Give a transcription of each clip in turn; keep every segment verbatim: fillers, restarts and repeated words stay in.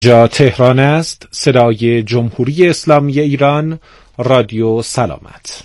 جا تهران است. صدای جمهوری اسلامی ایران، رادیو سلامت.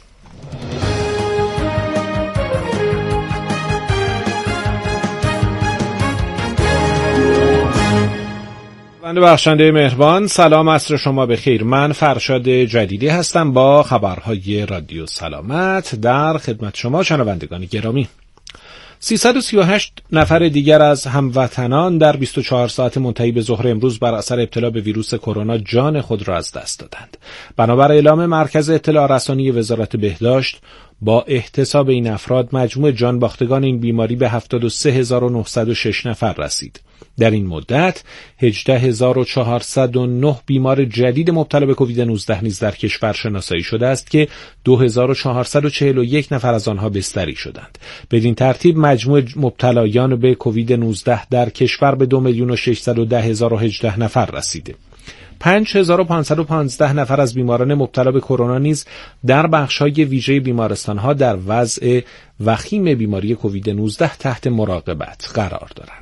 بنده بخشنده مهربان، سلام عصر شما بخیر. من فرشاد جدیدی هستم با خبرهای رادیو سلامت در خدمت شما شنوندگان گرامی. سیصد و سی و هشت نفر دیگر از هموطنان در بیست و چهار ساعت منتهی به ظهر امروز بر اثر ابتلا به ویروس کرونا جان خود را از دست دادند. بنابر اعلام مرکز اطلاع رسانی وزارت بهداشت، با احتساب این افراد مجموع جان باختگان این بیماری به هفتاد و سه هزار و نهصد و شش نفر رسید. در این مدت هجده هزار و چهارصد و نه بیمار جدید مبتلا به کووید نوزده نیز در کشور شناسایی شده است که دو هزار و چهارصد و چهل و یک نفر از آنها بستری شدند. بدین ترتیب مجموع مبتلایان به کووید نوزده در کشور به دو میلیون و ششصد و ده هزار و هجده نفر رسیده. پنج هزار و پانصد و پانزده نفر از بیماران مبتلا به کرونا نیز در بخش‌های ویژه بیمارستان‌ها در وضع وخیم بیماری کووید نوزده تحت مراقبت قرار دارند.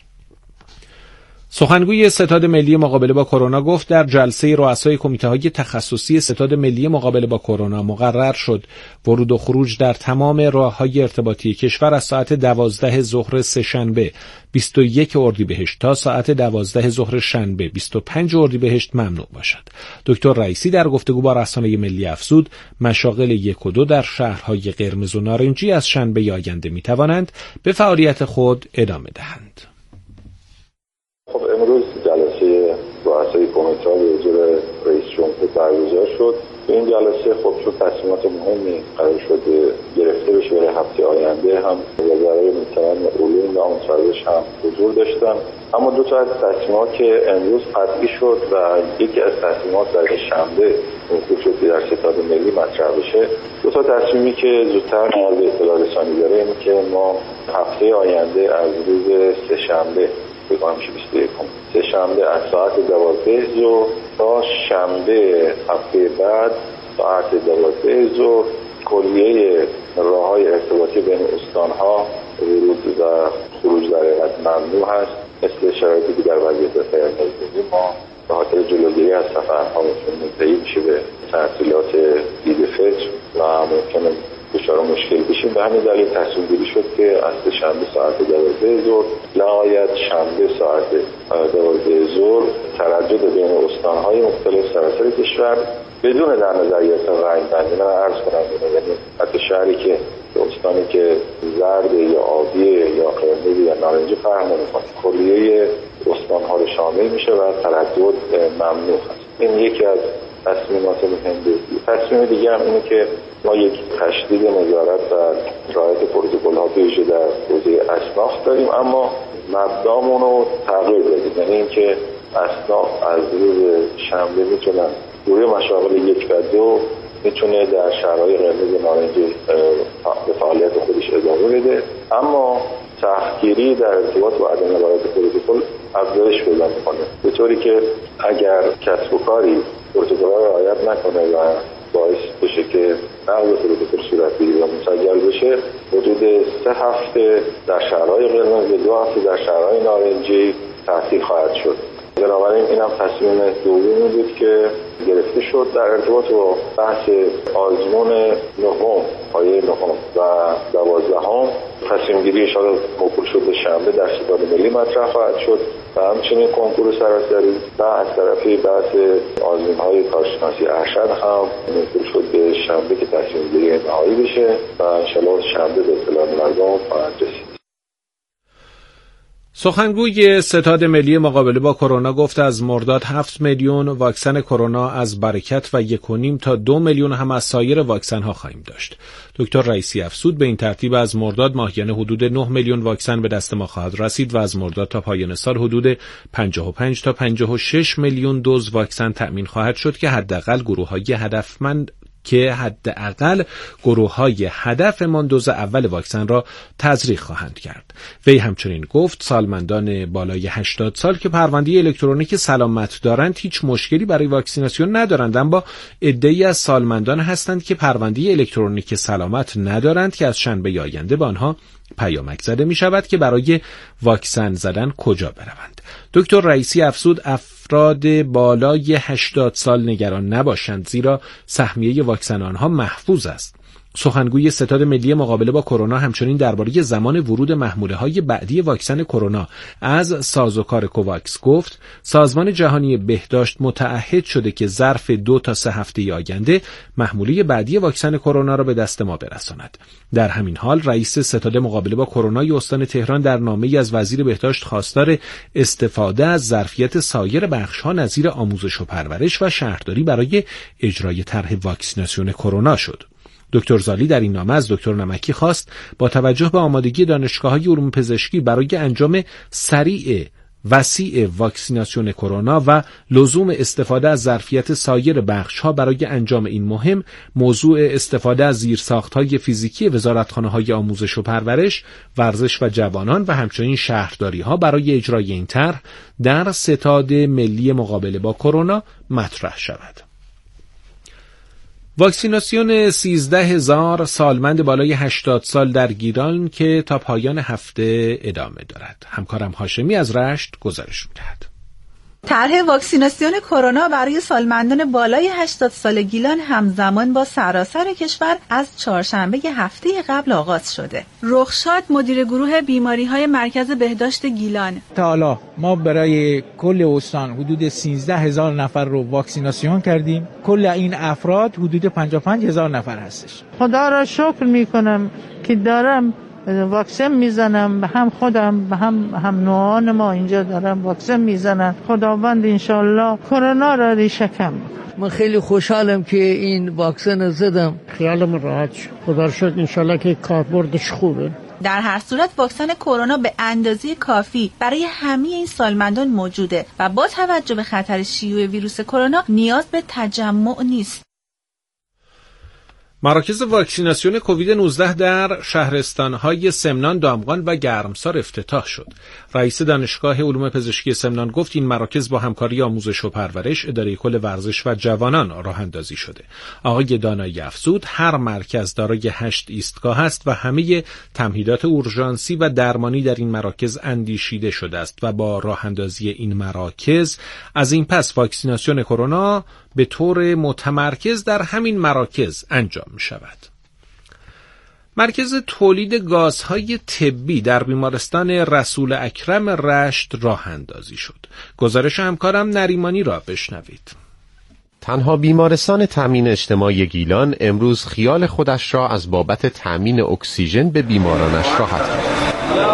سخنگوی ستاد ملی مقابله با کرونا گفت در جلسه رؤسای کمیته‌های تخصصی ستاد ملی مقابله با کرونا مقرر شد ورود و خروج در تمام راه‌های ارتباطی کشور از ساعت دوازده ظهر سه‌شنبه بیست و یک اردیبهشت تا ساعت دوازده ظهر شنبه بیست و پنج اردیبهشت ممنوع باشد. دکتر رئیسی در گفتگو با رسانه ملی افزود مشاغل یک و دو در شهرهای قرمز و نارنجی از شنبه آینده می‌توانند به فعالیت خود ادامه دهند. خب امروز جلسه رؤسای کمیته به حضور رئیس جمهور برگزار شد. این جلسه خب چون تصمیمات مهمی قرار شد گرفته بشه برای هفته آینده هم وزرای محترم علوم و آموزش هم حضور داشتن، اما دو تا از تصمیمات که امروز قطعی شد و یکی از تصمیمات در شنبه موکول شد در ستاد ملی مطرح بشه. دو تا تصمیمی که زودتر نیاز به اطلاع رسانی داره اینه که ما هفته آینده از روز سه‌شنبه بگم میشه بیست و یک سه شنبه از ساعت دوازده ظهر تا شنبه هفته بعد ساعت دوازده ظهر کلیه راه‌های ارتباطی بین استان‌ها ورود و خروج در حقیقت ممنوع هست. مثل شرایطی که در وضعیت قرمز ما به خاطر جلوگیری از سفرها منتهی میشه به تعطیلات عید فطر و ممکنه دچار مشکل بشیم. به همین دلیل تصمیم گیری شد که از شنبه ساعت دوازده ظهر لغایت شنبه ساعت دوازده ظهر تردد بین استان‌های مختلف سراسر کشور بدون در نظر گرفتن رنگ بندی، من عرض کنم یعنی حتی شهری که استانی که زرد یا آبی یا قرمز یا نارنجی فرق نمی‌کنه کلیه استان‌ها رو شامل میشه و تردد ممنوع هست. این یکی از تصمیمات مهم بود. تصمیم دیگه هم اینه که ما یک تشدید نظارت و رعایت پروتکل‌ها ویژه در حوزه اصناف داریم، اما مبدامون رو تغییر دادیم. یعنی اینکه اصناف از روز شنبه میتونن روی مشاغل یک و دو میتونه در شهرهای قرمز و نارنجی به فعالیت خودش ادامه بده، اما سختگیری در ارتباط با عدم رعایت پروتکل افزایش پیدا میکنه، به طوری که اگر کسب و کاری پروتکل‌ها رو رعایت نکنه و باعث بشه که نقض پروتکل صورت بگیره و مسجل بشه، حدود سه هفته در شهرهای قرمز و دو هفته در شهرهای نارنجی تعطیل خواهد شد. بنابراین این هم تصمیم دومی بود که گرفته شد در ارتباط با بحث آزمون نهم، پایه نهم و دوازدهم. تصمیم گیری انشاءالله موکول شد به شنبه در ستاد ملی مطرح خواهد شد و همچنین کنکور سراسری و از طرفی بحث آزمون‌های کارشناسی ارشد هم موکول شد به شنبه که تصمیم گیری نهایی بشه و انشاءالله شنبه به اطلاع مردم خواهد رسید. سخنگوی ستاد ملی مقابله با کرونا گفت از مرداد هفت میلیون واکسن کرونا از برکت و یک و نیم تا دو میلیون هم از سایر واکسن ها خواهیم داشت. دکتر رئیسی افزود به این ترتیب از مرداد ماهیانه حدود نه میلیون واکسن به دست ما خواهد رسید و از مرداد تا پایان سال حدود پنجاه و پنج تا پنجاه و شش میلیون دوز واکسن تأمین خواهد شد که حداقل گروه‌های هدفمند که حداقل گروه‌های هدفمان دوز اول واکسن را تزریق خواهند کرد. وی همچنین گفت سالمندان بالای هشتاد سال که پرونده الکترونیک سلامت دارند هیچ مشکلی برای واکسیناسیون ندارند، اما عده‌ای از سالمندان هستند که پرونده الکترونیک سلامت ندارند که از شنبه آینده به آنها پیامک زده می شود که برای واکسن زدن کجا بروند. دکتر رئیسی افزود افراد بالای هشتاد سال نگران نباشند، زیرا سهمیه واکسن آنها محفوظ است. سخنگوی ستاد ملی مقابله با کرونا همچنین درباره زمان ورود محموله‌های بعدی واکسن کرونا از سازوکار کوواکس گفت سازمان جهانی بهداشت متعهد شده که ظرف دو تا سه هفته آینده محموله بعدی واکسن کرونا را به دست ما برساند. در همین حال رئیس ستاد مقابله با کرونا استان تهران در نامه‌ای از وزیر بهداشت خواستار استفاده از ظرفیت سایر بخش‌ها نظیر آموزش و پرورش و شهرداری برای اجرای طرح واکسیناسیون کرونا شد. دکتر زالی در این نامه از دکتر نمکی خواست با توجه به آمادگی دانشگاه‌های علوم پزشکی برای انجام سریع وسیع واکسیناسیون کرونا و لزوم استفاده از ظرفیت سایر بخش‌ها برای انجام این مهم، موضوع استفاده از زیرساخت‌های فیزیکی وزارتخانه‌های آموزش و پرورش، ورزش و جوانان و همچنین شهرداری‌ها برای اجرای این طرح در ستاد ملی مقابله با کرونا مطرح شود. واکسیناسیون سیزده هزار سالمند بالای هشتاد سال در گیلان که تا پایان هفته ادامه دارد. همکارم هاشمی از رشت گزارش می‌دهد. طرح واکسیناسیون کرونا برای سالمندان بالای هشتاد سال گیلان همزمان با سراسر کشور از چهارشنبه هفته قبل آغاز شده. رخشاد مدیر گروه بیماری‌های مرکز بهداشت گیلان: تا حالا ما برای کل استان حدود سیزده هزار نفر رو واکسیناسیون کردیم. کل این افراد حدود پنجاه و پنج هزار نفر هستش. خدا را شکر میکنم که دارم واکسن میزنم، به هم خودم به هم هم نوعان ما اینجا دارم واکسن میزنن. خداوند انشالله کرونا را ریشه کم. من خیلی خوشحالم که این واکسن زدم. خیالم راحت شد. خدا را شکر انشالله که کاربردش خوبه. در هر صورت واکسن کرونا به اندازه کافی برای همه این سالمندان موجوده و با توجه به خطر شیوع ویروس کرونا نیاز به تجمع نیست. مراکز واکسیناسیون کووید نوزده در شهرستان‌های سمنان، دامغان و گرمسار افتتاح شد. رئیس دانشگاه علوم پزشکی سمنان گفت این مراکز با همکاری آموزش و پرورش، اداره کل ورزش و جوانان راه اندازی شده. آقای دانایی افزود هر مرکز دارای هشت ایستگاه است و همه تمهیدات اورژانسی و درمانی در این مراکز اندیشیده شده است و با راه اندازی این مراکز از این پس واکسیناسیون کرونا به طور متمرکز در همین مراکز انجام می شود. مرکز تولید گازهای طبی در بیمارستان رسول اکرم رشت راه اندازی شد. گزارش همکارم نریمانی را بشنوید. تنها بیمارستان تامین اجتماعی گیلان امروز خیال خودش را از بابت تامین اکسیژن به بیمارانش راحت کرد.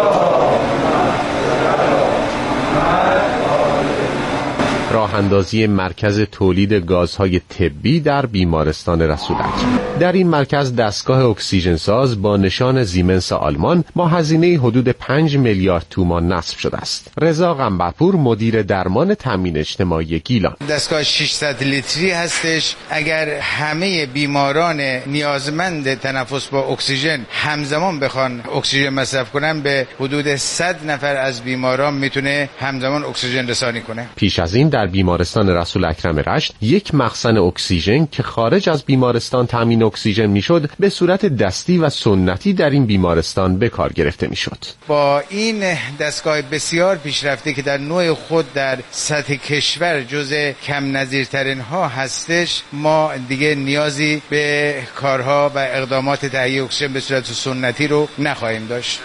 راه اندازی مرکز تولید گازهای طبی در بیمارستان رسول اکرم. در این مرکز دستگاه اکسیژن ساز با نشان زیمنس آلمان با هزینه حدود پنج میلیارد تومان نصب شده است. رضا قنبرپور مدیر درمان تامین اجتماعی گیلان: دستگاه ششصد لیتری هستش. اگر همه بیماران نیازمند تنفس با اکسیژن همزمان بخوان اکسیژن مصرف کنن، به حدود صد نفر از بیماران میتونه همزمان اکسیژن رسانی کنه. پیش از این در بیمارستان رسول اکرم رشت یک مخزن اکسیژن که خارج از بیمارستان تامین اکسیژن میشد به صورت دستی و سنتی در این بیمارستان به کار گرفته میشد. با این دستگاه بسیار پیشرفته که در نوع خود در سطح کشور جزء کم نظیرترین ها هستش، ما دیگه نیازی به کارها و اقدامات تهیه اکسیژن به صورت سنتی رو نخواهیم داشت.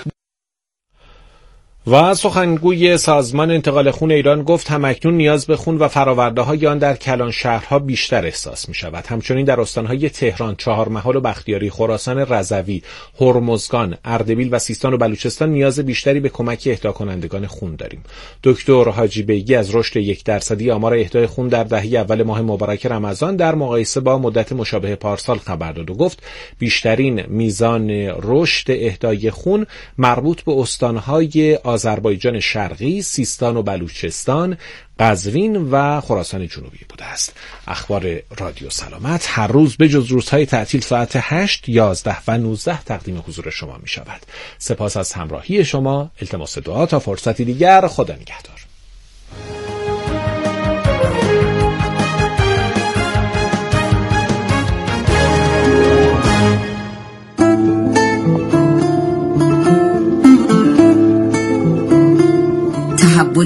و سخنگوی سازمان انتقال خون ایران گفت همکنون نیاز به خون و فرآورده‌های آن در کلان شهرها بیشتر احساس می شود. همچنین در استانهای تهران، چهارمحال و بختیاری، خراسان رضوی، هرمزگان، اردبیل و سیستان و بلوچستان نیاز بیشتری به کمک اهدا کنندگان خون داریم. دکتر حاجی بیگی از رشد یک درصدی آمار اهدای خون در دهه اول ماه مبارک رمضان در مقایسه با مدت مشابه پارسال خبر داد و گفت بیشترین میزان رشد اهدای خون مربوط به استانهای آذربایجان شرقی، سیستان و بلوچستان، قزوین و خراسان جنوبی بوده است. اخبار رادیو سلامت هر روز به جز روزهای تعطیل ساعت هشت، یازده و نوزده تقدیم حضور شما می شود. سپاس از همراهی شما. التماس دعا تا فرصتی دیگر. خدا نگهدار.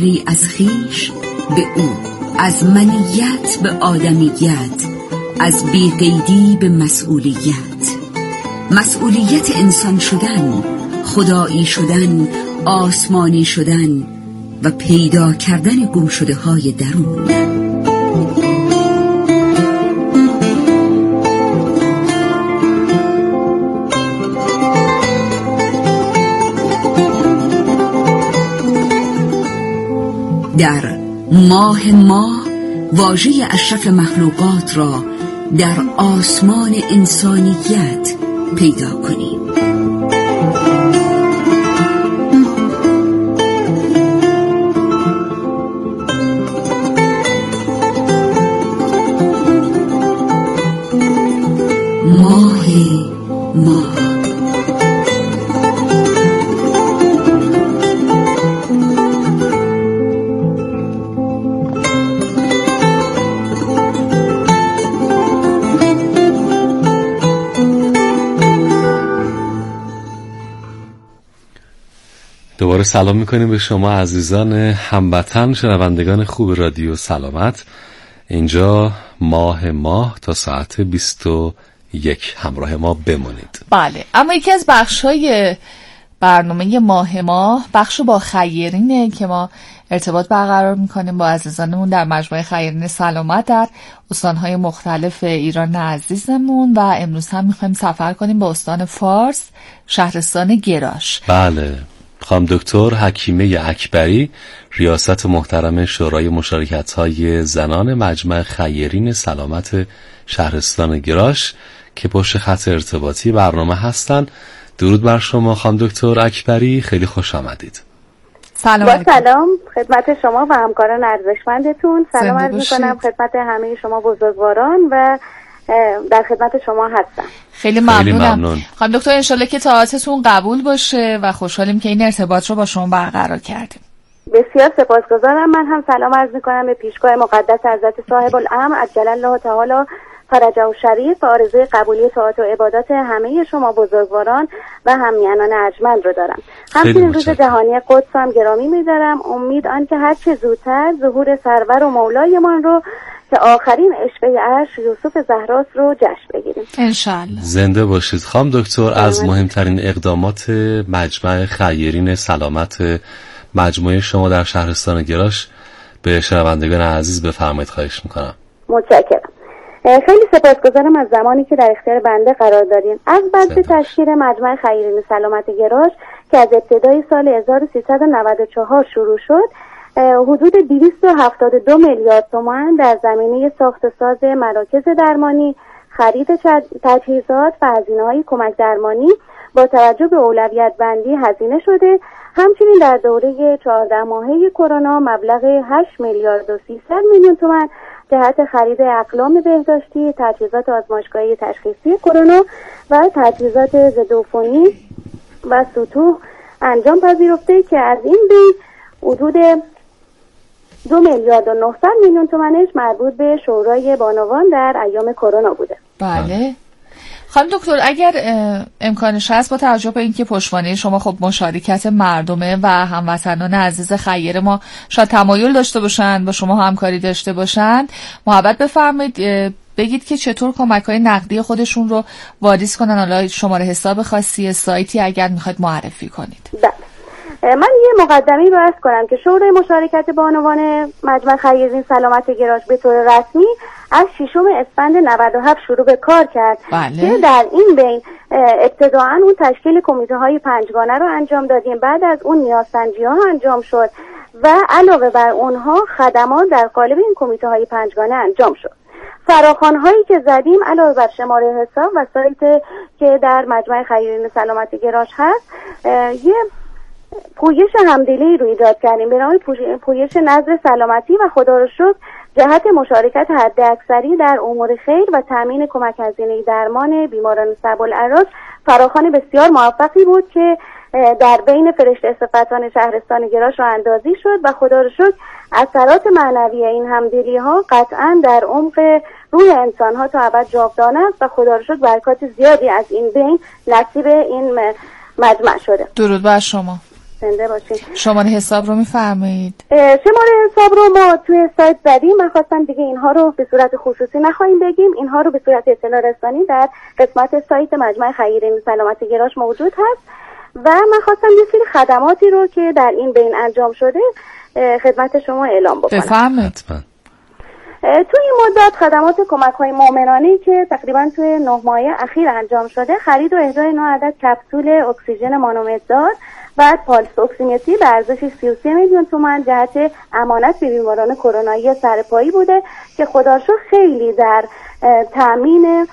فاصله از خیش به او، از منیت به آدمیت، از بی‌قیدی به مسئولیت. مسئولیت انسان شدن، خدایی شدن، آسمانی شدن و پیدا کردن گمشده های درون. در ماه ماه واژه اشرف مخلوقات را در آسمان انسانیت پیدا کنیم. ماه ماه دوباره سلام میکنیم به شما عزیزان هموطن، شنوندگان خوب رادیو سلامت. اینجا ماه ماه تا ساعت بیست و یک همراه ما بمونید. بله، اما یکی از بخشای برنامه ماه ماه بخش با خیرینه که ما ارتباط برقرار میکنیم با عزیزانمون در مجموعه خیرین سلامت در استانهای مختلف ایران عزیزمون، و امروز هم میخوایم سفر کنیم به استان فارس، شهرستان گراش. بله، خانم دکتر حکیمه اکبری، ریاست محترم شورای مشارکت‌های زنان مجمع خیرین سلامت شهرستان گراش که پشت خط ارتباطی برنامه هستن. درود بر شما خانم دکتر اکبری، خیلی خوش آمدید. سلام با سلام خدمت شما و همکاران ارزشمندتون. سلام عرض می‌کنم خدمت همه شما بزرگواران و در خدمت شما هستم. خیلی ممنونم خانم دکتر، انشالله که طاعتتون قبول باشه و خوشحالیم که این ارتباط رو با شما برقرار کردیم. بسیار سپاسگزارم. من هم سلام عرض می‌کنم به پیشگاه مقدس حضرت صاحب الامر عجل الله تعالی فرجه و شریف و آرزوی قبولی طاعت و عبادات همه شما بزرگواران و همیهنان ارجمند رو دارم. همچنین روز جهانی قدس هم گرامی می‌دارم. امید آن که هر چه زودتر ظهور سرور و مولایمان رو که آخرین عشقه عرش یوسف زهراست رو جشن بگیریم انشالله. زنده باشید خانم دکتر. از مهمترین اقدامات مجمع خیرین سلامت مجموعه شما در شهرستان گراش به شنوندگان عزیز بفرمایید، خواهش میکنم. متشکرم. خیلی سپاسگزارم از زمانی که در اختیار بنده قرار دادین. از بعد تشکیل مجمع خیرین سلامت گراش که از ابتدای سال هزار و سیصد و نود و چهار شروع شد، حدود دویست و هفتاد و دو میلیارد تومان در زمینه ساخت و ساز مراکز درمانی، خرید تجهیزات و هزینه‌های کمک درمانی با توجه به اولویت بندی هزینه شده. همچنین در دوره چهارده ماهه کرونا مبلغ هشت میلیارد و سیصد میلیون تومان جهت خرید اقلام بهداشتی، تجهیزات آزمایشگاهی تشخیصی کرونا و تجهیزات ضدعفونی و سطوح انجام پذیرفته که از این بین حدود دو میلیارد و نهصد میلیون تومانش مربوط به شورای بانوان در ایام کرونا بوده. بله خانم دکتر، اگر امکانش هست با توجه به اینکه پشتوانه شما خب مشارکت مردمه و هموطنان عزیز خیر ما شاید تمایل داشته باشن با شما همکاری داشته باشن، محبت بفرمایید بگید که چطور کمک‌های نقدی خودشون رو واریز کنن. حالا شماره حساب خاصی، سایتی اگر میخواید معرفی کنید. بله، من یه مقدمه‌ای رو عرض کنم که شورای مشارکت بانوان مجمع خیرین سلامت گراش به طور رسمی از ششم اسفند نود و هفت شروع به کار کرد. بله. که در این بین ابتداعاً اون تشکیل کمیته های پنجگانه رو انجام دادیم، بعد از اون نیازسنجی ها انجام شد و علاوه بر اونها خدمات در قالب این کمیته های پنجگانه انجام شد. فراخوان هایی که زدیم علاوه بر شماره حساب و سایت که در مجمع خیرین سلامت گراش هست، یه پویش همدلی رو ایجاد کردیم به نام پویش نظر سلامتی و خدا رو شکر جهت مشارکت حد اکثری در امور خیر و تامین کمک هزینه درمان بیماران صعب العراج. فراخوان بسیار موفقی بود که در بین فرشته صفتان شهرستان گراش رو اندازی شد و خدا رو شکر اثرات معنوی این همدلی ها قطعا در عمق روح انسان ها تا ابد جاودانه است و خدا رو شکر برکات زیادی از این بین نصیب این مجمع شده. درود بر شما. زنده باشین. شماره حساب رو میفرمایید؟ شماره حساب رو ما توی سایت زدیم. من خواستم دیگه اینها رو به صورت خصوصی نخواهیم بگیم، اینها رو به صورت اطلاع رسانی در قسمت سایت مجمع خیرین سلامت گراش موجود هست و من خواستم یه سری خدماتی رو که در این بین انجام شده خدمت شما اعلام بکنم. بفرمایید. توی این مدت خدمات کمک‌های مؤمنانه‌ای که تقریبا توی نه ماه اخیر انجام شده، خرید و اهدای نه عدد کپسول اکسیژن مانومتردار و پالس اکسیمتری به ارزش سی و سه میلیون تومان جهت امانت به بیماران کرونایی سرپایی بوده که خدا رو شکر خیلی در تامین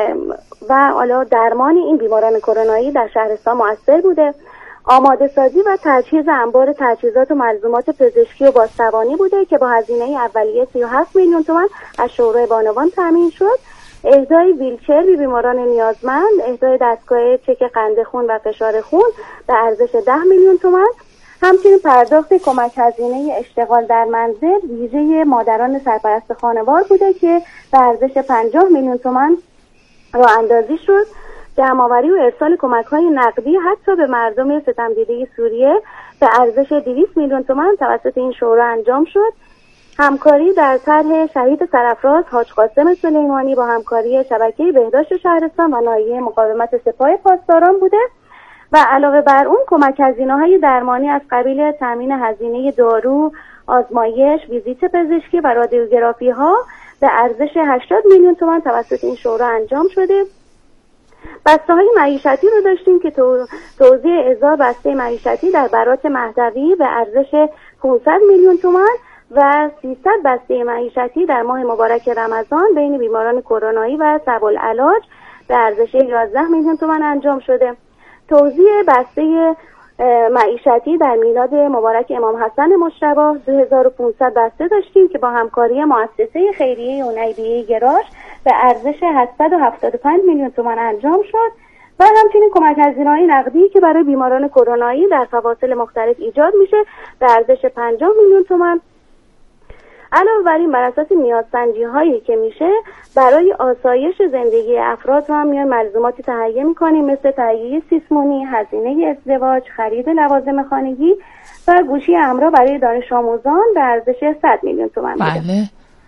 و حالا درمان این بیماران کرونایی در شهرستان مؤثر بوده. آماده سازی و تجهیز انبار تجهیزات و ملزومات پزشکی و بازتوانی بوده که با هزینه اولیه سی و هفت میلیون تومان از شورای بانوان تامین شد. اهدای ویلچر به بیماران نیازمند، اهدای دستگاه چک قند خون و فشار خون به ارزش ده میلیون تومان، همچنین پرداخت کمک هزینه اشتغال در منزل ویژه مادران سرپرست خانوار بوده که به ارزش پنجاه میلیون تومان راه اندازی شد. جمع‌آوری و ارسال کمک‌های نقدی حتی به مردم ستمدیده سوریه به ارزش دویست میلیون تومان توسط این شورا انجام شد. همکاری در طرح شهید سرافراز حاج قاسم سلیمانی با همکاری شبکه بهداشت شهرستان و ناحیه مقاومت سپاه پاسداران بوده و علاوه بر اون کمک هزینه‌های درمانی از قبیل تامین هزینه دارو، آزمایش، ویزیت پزشکی و رادیوگرافی‌ها به ارزش هشتاد میلیون تومان توسط این شورا انجام شده. بسته های معیشتی رو داشتیم که توزیع ازار بسته معیشتی در برات مهدوی به ارزش پانصد میلیون تومان و سیصد بسته معیشتی در ماه مبارک رمضان بین بیماران کرونایی و صب‌العلاج به ارزش یازده میلیون تومان انجام شده. توزیع بسته معیشتی در میلاد مبارک امام حسن مجتبی دو هزار و پانصد بسته داشتیم که با همکاری مؤسسه خیریه عنیبیه گراش به ارزش هشتصد و هفتاد و پنج میلیون تومان انجام شد و همچنین کمک هزینه‌های نقدی که برای بیماران کرونایی در فواصل مختلف ایجاد میشه به ارزش پنجاه میلیون تومان. علاوه بر این بر اساس نیازسنجی هایی که میشه برای آسایش زندگی افراد هم میان ملزوماتی تهیه میکنیم مثل تهیه سیسمونی، هزینه ازدواج، خرید لوازم خانگی و گوشی همراه برای دانش آموزان به ارزش صد میلیون تومان. بله.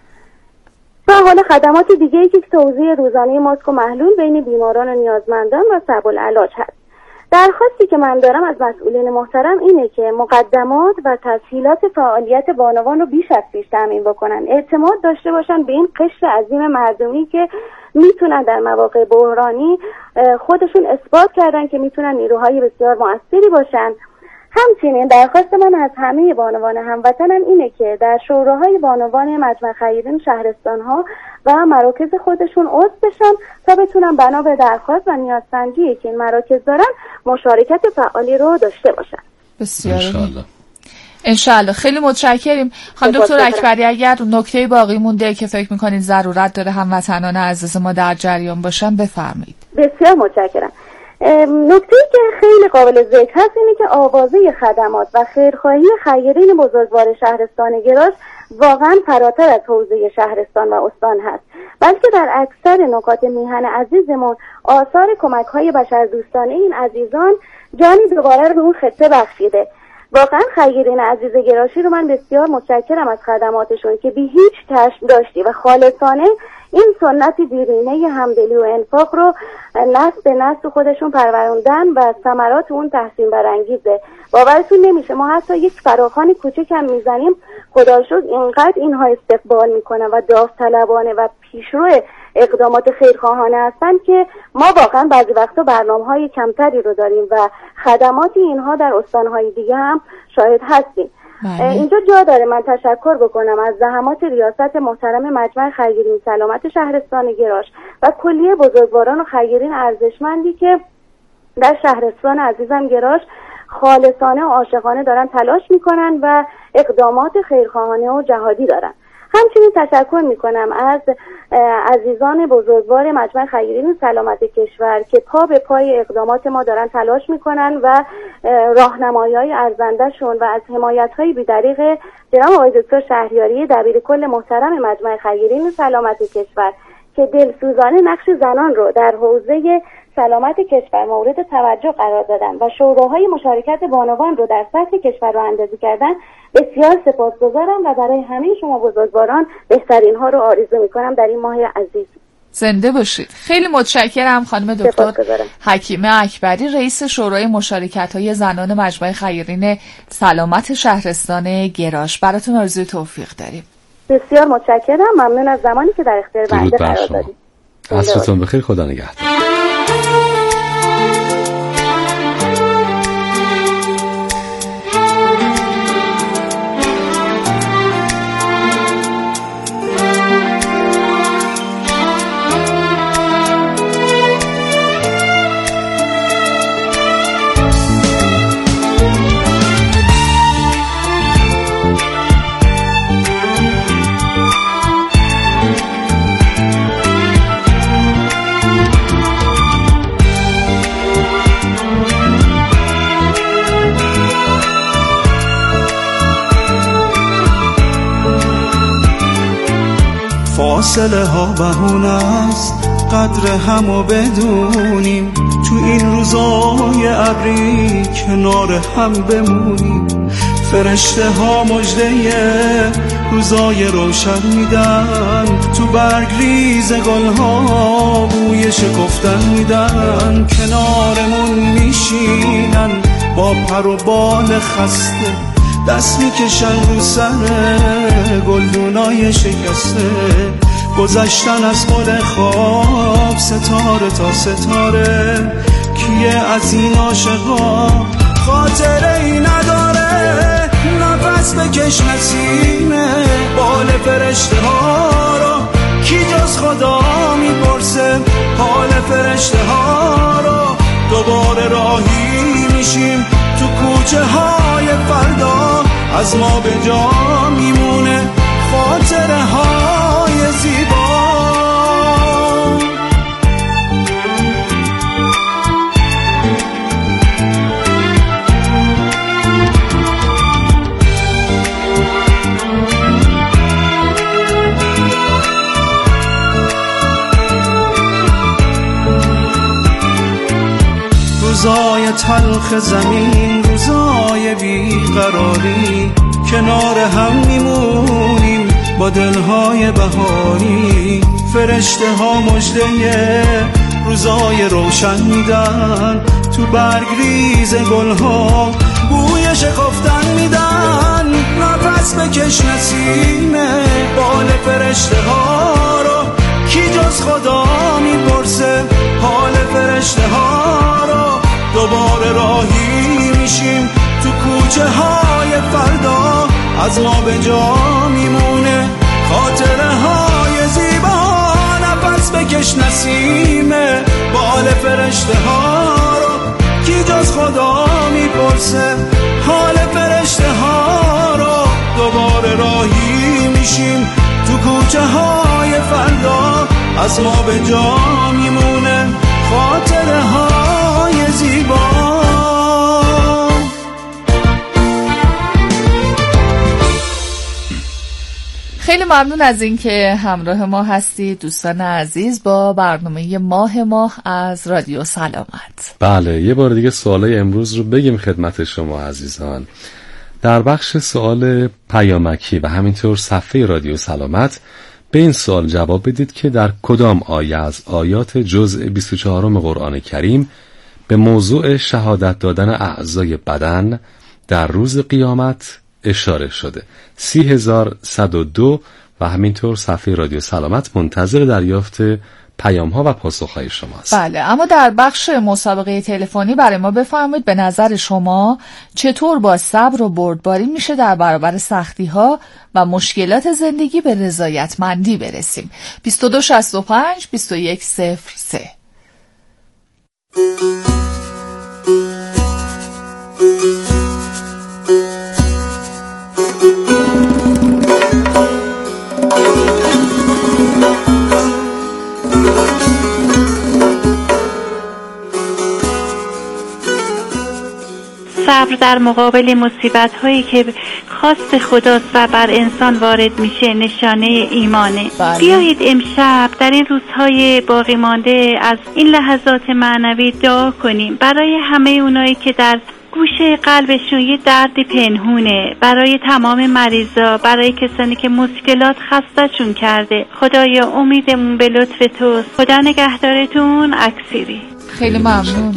و حالا خدمات دیگه ای که توزیع روزانه ماسک و محلول بین بیماران و نیازمندان و صب‌العلاج هست. درخواستی که من دارم از مسئولین محترم اینه که مقدمات و تسهیلات فعالیت بانوان رو بیش از پیش تامین بکنن، اعتماد داشته باشن به این قشر عظیم مردمی که میتونن در مواقع بحرانی خودشون اثبات کردن که میتونن نیروهای بسیار مؤثری باشن. همچنین درخواست من از همه بانوان هموطنم اینه که در شوراهای بانوان مجمع خیرین شهرستان‌ها و مراکز خودشون عضو بشن تا بتونن بنا به درخواست و نیازسنجی که این مراکز دارن مشارکت فعالی رو داشته باشن. بسیار انشالله. انشالله. خیلی متشکریم. خانم دکتر اکبری اگر نکته باقی مونده که فکر میکنید ضرورت داره هموطنان عزیز ما در جریان باشن بفرمایید. بسیار متشکرم. نکته‌ای که خیلی قابل ذکر هست اینه که آوازه خدمات و خیرخواهی خیرین بزرگوار شهرستان گراش واقعا فراتر از حوزه شهرستان و استان هست، بلکه در اکثر نکات میهن عزیزمون آثار کمک‌های بشردوستانه این عزیزان جانی دوباره رو به اون خطه بخشیده. واقعا خیرین عزیز گراشی رو من بسیار متشکرم از خدماتشون که بی هیچ چشم داشتی و خالصانه این سنت دیرینه همدلی و انفاق رو نسل به نسل خودشون پروروندن و ثمرات اون تحسین برانگیزه. باورتون نمیشه ما حتی یک فراخوان کوچک هم میزنیم خدا شکر اینقدر اینها استقبال میکنن و داوطلبانه و پیشرو اقدامات خیرخواهانه هستن که ما واقعا بعضی وقتا برنامه‌های کمتری رو داریم و خدمات اینها در استان‌های دیگه هم شاهد هستیم. اینجا جا داره من تشکر بکنم از زحمات ریاست محترم مجمع خیرین سلامت شهرستان گراش و کلیه بزرگواران و خیرین ارزشمندی که در شهرستان عزیزم گراش خالصانه و عاشقانه دارن تلاش میکنن و اقدامات خیرخواهانه و جهادی دارن. همچنین تشکر میکنم از عزیزان بزرگوار مجمع خیرین سلامت کشور که پا به پای اقدامات ما دارن تلاش میکنن و راهنمایی‌های ارزنده‌شون و از حمایت‌های بی‌دریغ جناب آقای دکتر شهریاری دبیر کل محترم مجمع خیرین سلامت کشور که دلسوزانه نقش زنان رو در حوزه سلامت کشور مورد توجه قرار دادن و شوراهای مشارکت بانوان رو در سطح کشور رو اندازی کردن بسیار سپاسگزارم و برای همه شما بزرگواران بهترین ها رو آرزو میکنم در این ماه عزیز. زنده باشید. خیلی متشکرم خانم دکتر حکیمه اکبری، رئیس شورای مشارکت‌های زنان مجمع خیرین سلامت شهرستان گراش. براتون آرزوی توفیق داریم. بسیار متشکرم. ممنون از زمانی که در اختیار بنده قرار دادید. عصرتون بخیر. خدا نگهدار. فاصله ها بهونه است قدر همو بدونیم، تو این روزای ابری کنار هم بمونیم. فرشته ها مژده روزای روشن میدن، تو برگ ریز گل ها بوی شکفتن میدن. کنارمون میشینن با پر و بال خسته، دست میکشن رو سر گلدونای شکسته. گذشتن از گل خواب ستاره تا ستاره، کیه از این عاشقا خاطره ای نداره؟ نفس بکش نسیمه بال فرشته ها رو، کی جز خدا میپرسه حال فرشته ها رو. دوباره راهی میشیم تو کوچه های فردا، از ما به جا میمونه خاطره های زیبا. روزای تلخ زمین، روزای بیقراری، کنار هم میمونیم با دلهای بهاری. فرشته ها مژده روزای روشن میدن، تو برگ ریز گل ها بوی شکفتن میدن. نفس بکش نسیمه بال فرشته ها رو، کی جز خدا میپرسه حال فرشته ها رو. دوباره راهی میشیم تو کوچه های فردا، از ما به جا میمونه خاطره های زیبا. نفس بکش نسیمه بال فرشته ها رو، کی جز خدا میپرسه حال فرشته ها رو. دوباره راهی میشیم تو کوچه های فردا، از ما به جا میمونه خاطره های زیبا. خیلی ممنون از اینکه همراه ما هستید دوستان عزیز با برنامه ماه ماه از رادیو سلامت. بله، یه بار دیگه سوالای امروز رو بگیم خدمت شما عزیزان. در بخش سوال پیامکی و همینطور صفحه رادیو سلامت به این سوال جواب بدید که در کدام آیه از آیات جزء بیست و چهارم قرآن کریم به موضوع شهادت دادن اعضای بدن در روز قیامت اشاره شده. سی هزار صد و دو و همینطور صفحه رادیو سلامت منتظر دریافت پیام ها و پاسخ های شماست. بله، اما در بخش مسابقه تلفنی برای ما بفرمایید به نظر شما چطور با صبر و بردباری میشه در برابر سختی ها و مشکلات زندگی به رضایتمندی برسیم. بیست و دو شصت و پنج بیست و یک صفر سه. صبر در مقابل مصیبت هایی که خواست خداست و بر انسان وارد میشه نشانه ایمانه. بله. بیایید امشب در این روزهای باقی مانده از این لحظات معنوی دعا کنیم برای همه اونایی که در گوشه قلبشون یه دردی پنهونه، برای تمام مریضا، برای کسانی که مشکلات خسته‌شون کرده. خدایا امیدمون به لطف توست. خدا نگهدارتون. اکسیری. خیلی ممنون.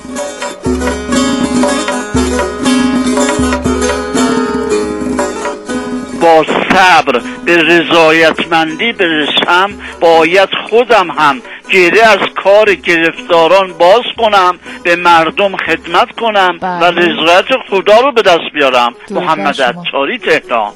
با صبر به رضایتمندی برسم، باید خودم هم گره از کار گرفتاران باز کنم، به مردم خدمت کنم بله. و رضایت خدا رو به دست بیارم. محمد عطاری، تهران.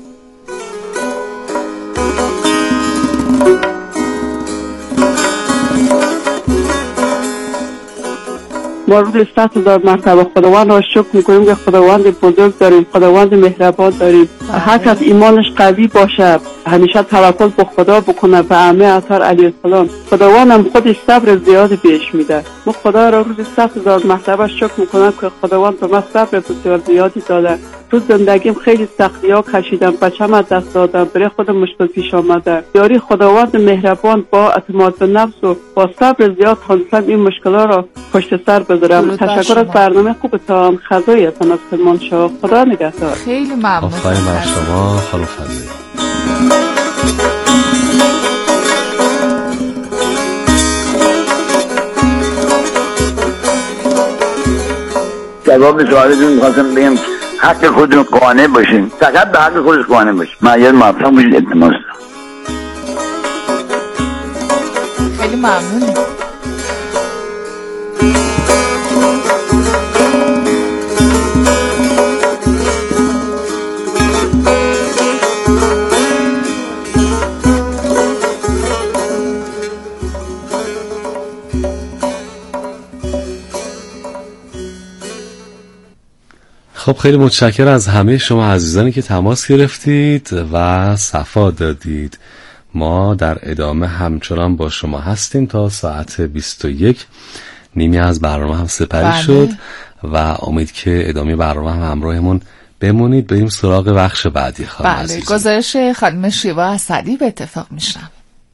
ما روز صد هزار مرتبه خداوند را شکر میکنیم که خداوند بزرگ داریم، خداوند مهربان داریم. هر کس ایمانش قوی باشه، همیشه توکل به خدا بکنه، به ائمه اطهار علیه السلام. خداوند هم خودش صبر زیادی بهش میده. ما خدا را روز صد هزار مرتبه شکر میکنم که خداوند به من صبر بسیار زیادی داده. تو زندگیم خیلی سختی ها کشیدم، بچه‌م از دست دادم، برای خودم مشکل پیش آمده. یاری خداوند مهربان با اعتماد به نفس و با صبر زیاد تونستم این مشکلات را پشت سر بذارم. تشکر از برنامه خوبتان. خدایتان از سلمان شاه. خدا نگهدار. خیلی ممنون. آفرین بر شما خانم فضلی. جواب سوالتون می‌خواستم بگم حق خودتون قانع باشین، فقط به حق خودش قانع باشین. معیار موفق باشید. التماس خیلی ممنون. خب خیلی متشکرم از همه شما عزیزانی که تماس گرفتید و صفا دادید. ما در ادامه همچنان با شما هستیم تا ساعت بیست و یک. نیمی از برنامه هم سپری بله. شد و امید که ادامه برنامه هم همراهمون بمونید. بریم سراغ بخش بعدی. خانم بله گزارش خانم شیوا اسدی به اتفاق میشنم.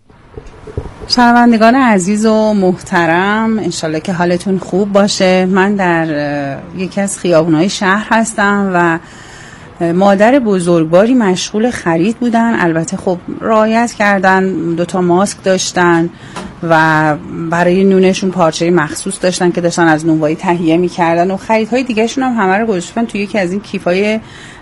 شنوندگان عزیز و محترم، انشالله که حالتون خوب باشه. من در یکی از خیابونهای شهر هستم و مادر بزرگواری مشغول خرید بودن. البته خب رعایت کردن، دوتا ماسک داشتن و برای نونشون پارچه مخصوص داشتن که داشتن از نونوایی تهیه میکردن و خریدهای دیگه شون هم همه رو گذاشتن توی یکی از این کیفای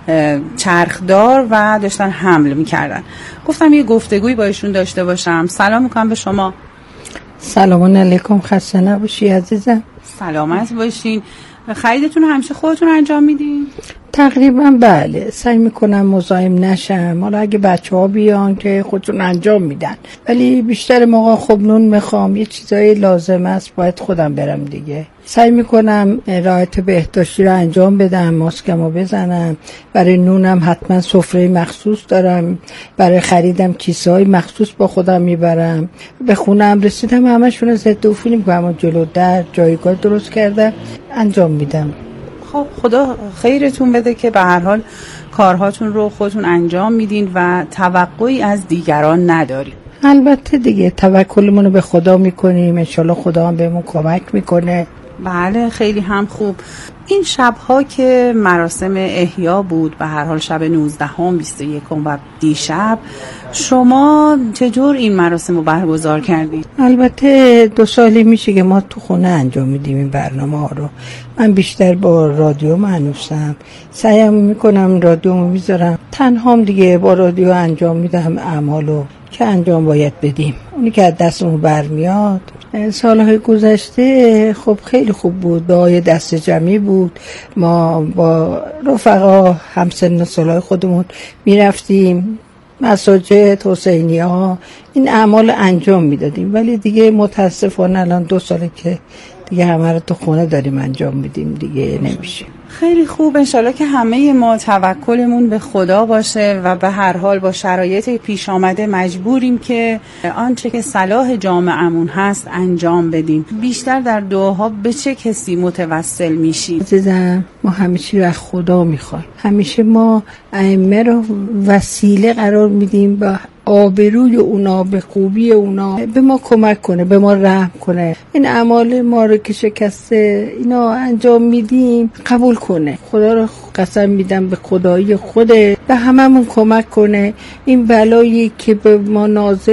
چرخدار و داشتن حمل میکردن. گفتم یه گفتگوی با ایشون داشته باشم. سلام میکنم به شما. سلام علیکم، خسته نباشی عزیزم. سلامت باشین. خریدتون همیشه خودتون انجام میدین؟ تقریبا بله، سعی میکنم مزاحم نشم. حالا اگه بچه ها بیان که خودتون انجام میدن، ولی بیشتر موقع خب نون میخوام، یه چیزایی لازم است باید خودم برم دیگه. سعی میکنم رعایت بهداشتی رو انجام بدم، ماسکمو بزنم. برای نونم حتما سفره مخصوص دارم، برای خریدم کیسه های مخصوص با خودم میبرم. به خونم رسیدم همشون ضد عفونی میکنم، جلو در جایگاه درست کردم انجام میدم. خب خدا خیرتون بده که به هر حال کارهاتون رو خودتون انجام میدین و توقعی از دیگران ندارین. البته دیگه توکلمون رو به خدا میکنیم، انشالله خدا هم بهمون کمک میکنه. بله خیلی هم خوب. این شبها که مراسم احیا بود، به هر حال شب نوزدهم، بیست و یکم و دیشب، شما چطور این مراسم رو برگزار کردید؟ البته دو سالی میشه که ما تو خونه انجام میدیم این برنامه ها رو. من بیشتر با رادیو معنوسم، سعیم میکنم رادیو میذارم، تنهام دیگه با رادیو انجام میدم اعمالو که انجام باید بدیم، اونی که از دستمون برمیاد. سالهای گذشته خب خیلی خوب بود، دعای دست جمعی بود. ما با رفقا همسن سالهای خودمون میرفتیم مساجد، حسینی ها، این اعمال انجام میدادیم. ولی دیگه متاسفانه الان دو ساله که دیگه همه رو تو خونه داریم انجام میدیم، دیگه نمیشه. خیلی خوب، انشالله که همه ما توکلمون به خدا باشه و به هر حال با شرایط پیش آمده مجبوریم که آنچه که صلاح جامعهمون هست انجام بدیم. بیشتر در دعاها به چه کسی متوسل میشیم؟ عزیزم، ما همیشه رو از خدا میخوایم، همیشه ما ائمه رو وسیله قرار میدیم با آبروی اونا، به خوبی اونا، به ما کمک کنه، به ما رحم کنه، این اعمال ما رو که شکسته اینا انجام میدیم قبول کنه. خدا رو قسم میدم به خدایی خوده به هممون کمک کنه، این بلایی که به ما نازل